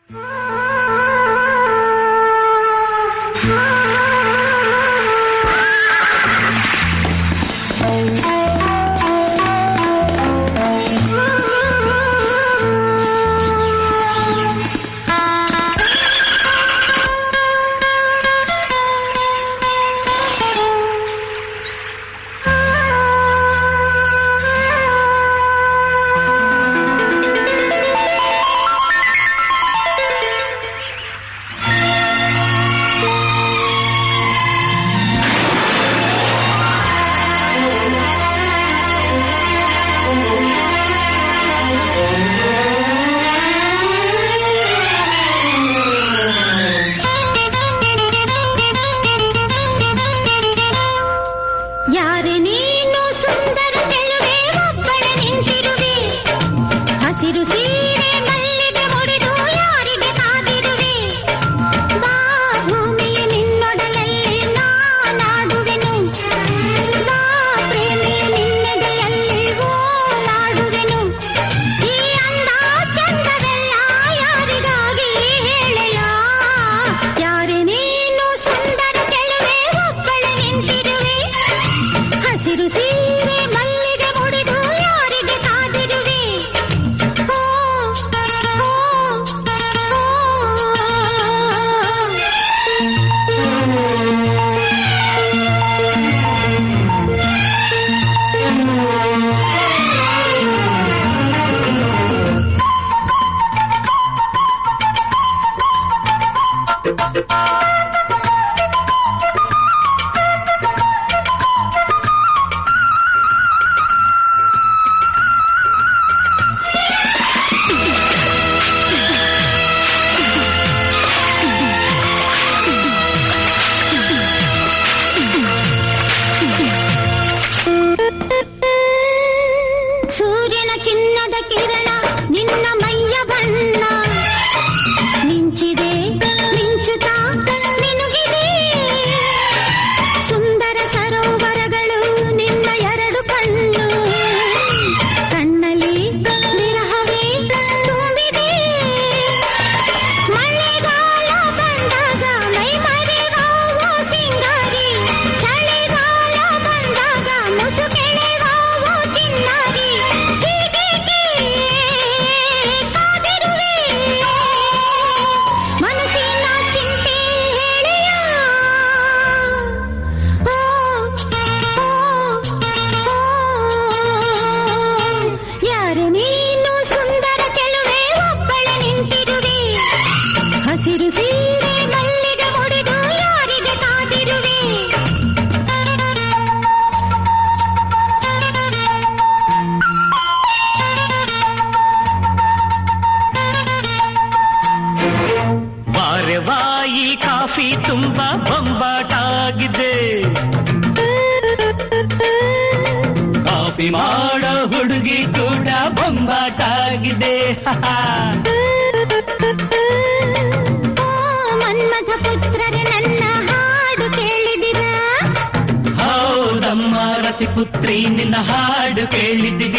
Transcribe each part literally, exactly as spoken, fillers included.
ಪುತ್ರಿ ನಿನ್ನ ಹಾಡು ಕೇಳಿದ್ದೀವಿ,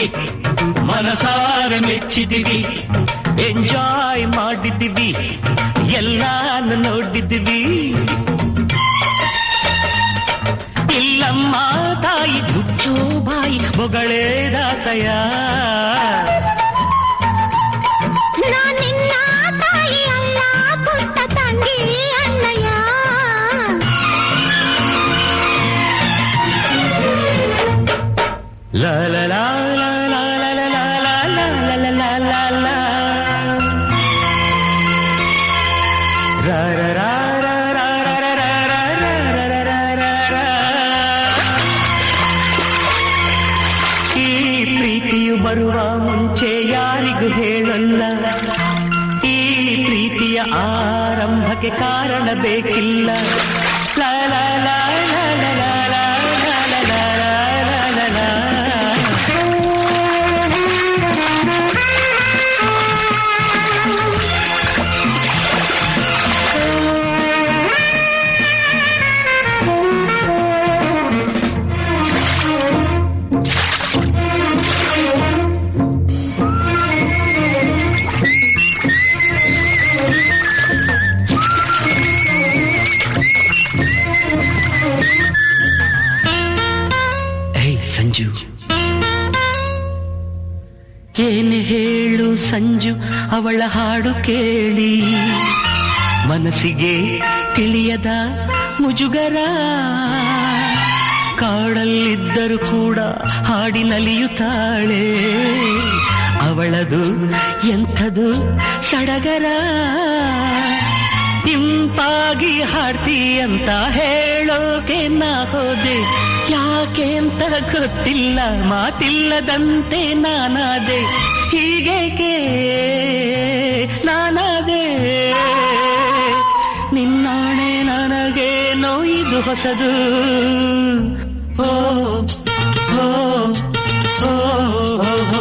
ಮನಸಾರ ಮೆಚ್ಚಿದ್ದೀವಿ, ಎಂಜಾಯ್ ಮಾಡಿದ್ದೀವಿ, ಎಲ್ಲಾನು ನೋಡಿದ್ದೀವಿ. ಇಲ್ಲಮ್ಮ ತಾಯಿ ಹುಚ್ಚೋ ಬಾಯಿ ಬೊಗಳೇ ದಾಸಯ, ನಿನ್ನ ತಾಯಿ ಅಲ್ಲ ಪುಟ್ಟ ತಂಗಿ ಅಣ್ಣಯ್ಯ. La la la la la la la la la la la la la la ra ra ra ra ra ra ra ra ra ra ra. ಈ ಪ್ರೀತಿಯು ಬರುವ ಮುಂಚೆ ಯಾರಿಗೂ ಹೇಳಲ್ಲ, ಈ ಪ್ರೀತಿಯ ಆರಂಭಕ್ಕೆ ಕಾರಣ ಬೇಕಿಲ್ಲ. ಲಾ ಲಾ ಲಾ ಲಾ ಲಾ ಲಾ ಸಂಜು ಅವಳ ಹಾಡು ಕೇಳಿ ಮನಸ್ಸಿಗೆ ತಿಳಿಯದ ಮುಜುಗರ ಕಾಡಲ್ಲಿದ್ದರೂ ಕೂಡ ಹಾಡಿನಲಿಯುತ್ತಾಳೆ ಅವಳದು ಎಂಥದು ಸಡಗರ ಇಂಪಾಗಿ ಹಾಡ್ತಿ ಅಂತ ಹೇಳೋಕೆ ನಾ ಹೋದೆ ಯಾಕೆ ಅಂತ ಗೊತ್ತಿಲ್ಲ ಮಾತಿಲ್ಲದಂತೆ ನಾನಾದೆ ಹೀಗೇಕೆ ನಾನಾದೆ ನಿನ್ನಾಣೆ ನನಗೆ ನೋಯಿದು ಹೊಸದು ಓ ಓ ಓ